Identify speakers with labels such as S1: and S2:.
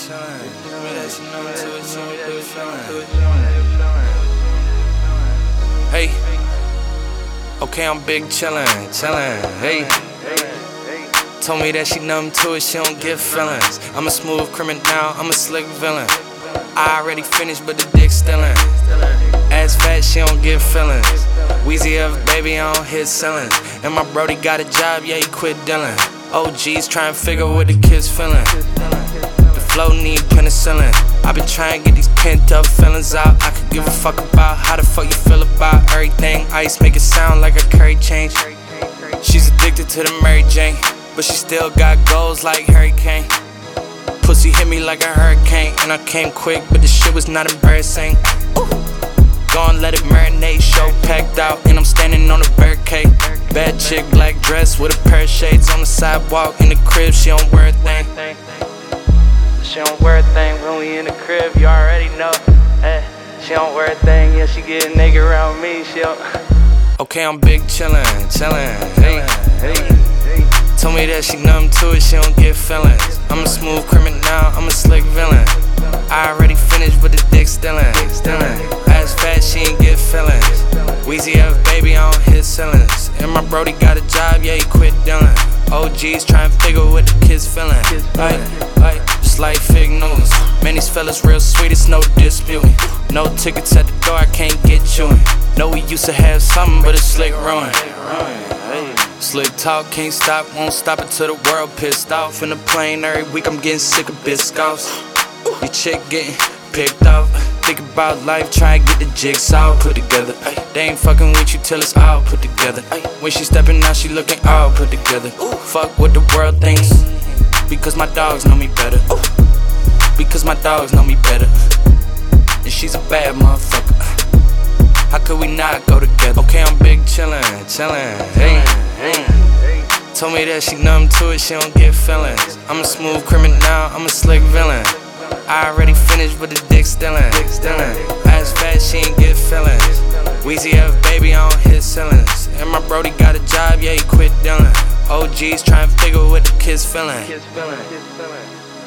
S1: Hey, okay, I'm big chillin', hey. Told me that she numb to it, she don't get feelings. I'm a smooth criminal, I'm a slick villain. I already finished, but the dick still in. Ass fat, she don't get feelings. Weezy F, baby, I don't hit ceilings. And my brody got a job, yeah, he quit dealing. OGs trying to figure what the kids feeling. The flow need penicillin. I been trying to get these pent up feelings out. I could give a fuck about how the fuck you feel about everything. Ice make it sound like a curry change. She's addicted to the Mary Jane, but she still got goals like Hurricane. Pussy hit me like a hurricane, and I came quick, but the shit was not embarrassing. Gone, let it marinate, show packed out, and I'm standing on a barricade. Bad chick, black dress with a pair of shades on the sidewalk. In the crib, she don't wear a thing. She don't wear a thing when we in the crib, you already know. She don't wear a thing, yeah, she get naked around me, she don't. Okay, I'm big chillin', hey. Told me that she numb to it, she don't get feelings. I'm a smooth criminal, I'm a slick villain. I already finished, but the dick still in. Ass fat, she ain't get feelings. Weezy F, baby, I don't hit ceilings. And my brody got a job, yeah, he quit dealing. OGs trying to figure what the kids feeling. Just like fig news. Man, these fellas real sweet, it's no disputing. No tickets at the door, I can't get you in. Know we used to have something, but it's slick ruin. Slick talk, can't stop, won't stop until the world pissed off. In the plane every week, I'm getting sick of biscuits. Your chick getting picked up. Think about life, try to get the jigsaw put together. They ain't fucking with you till it's all put together. When she stepping out, she looking all put together. Fuck what the world thinks, because my dogs know me better. Because my dogs know me better. And she's a bad motherfucker. How could we not go together? Okay, I'm big chillin', hey. Told me that she numb to it, she don't get feelings. I'm a smooth criminal, I'm a slick villain. I already finished, but the dick still in. Ass fat, she ain't get feelings. Weezy F, baby, I don't hit ceilings. And my brody got a job, yeah, he quit dealing. OGs trying to figure what the kids feeling.